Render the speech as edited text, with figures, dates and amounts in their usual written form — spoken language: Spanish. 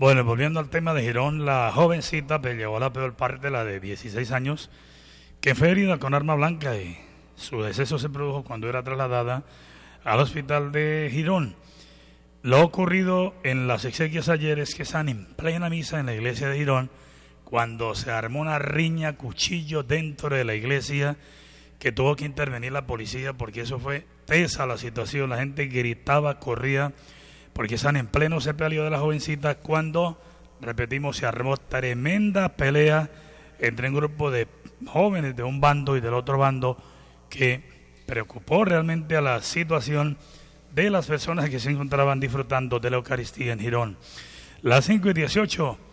Bueno, volviendo al tema de Girón, la jovencita llevó la peor parte, la de 16 años, que fue herida con arma blanca y su deceso se produjo cuando era trasladada al hospital de Girón. Lo ocurrido en las exequias ayer es que están en plena misa en la iglesia de Girón cuando se armó una riña, cuchillo dentro de la iglesia, que tuvo que intervenir la policía porque eso fue tesa la situación. La gente gritaba, corría, porque están en pleno sepelio de la jovencita cuando, repetimos, se armó tremenda pelea entre un grupo de jóvenes de un bando y del otro bando, que preocupó realmente a la situación de las personas que se encontraban disfrutando de la Eucaristía en Girón. Las 5:18.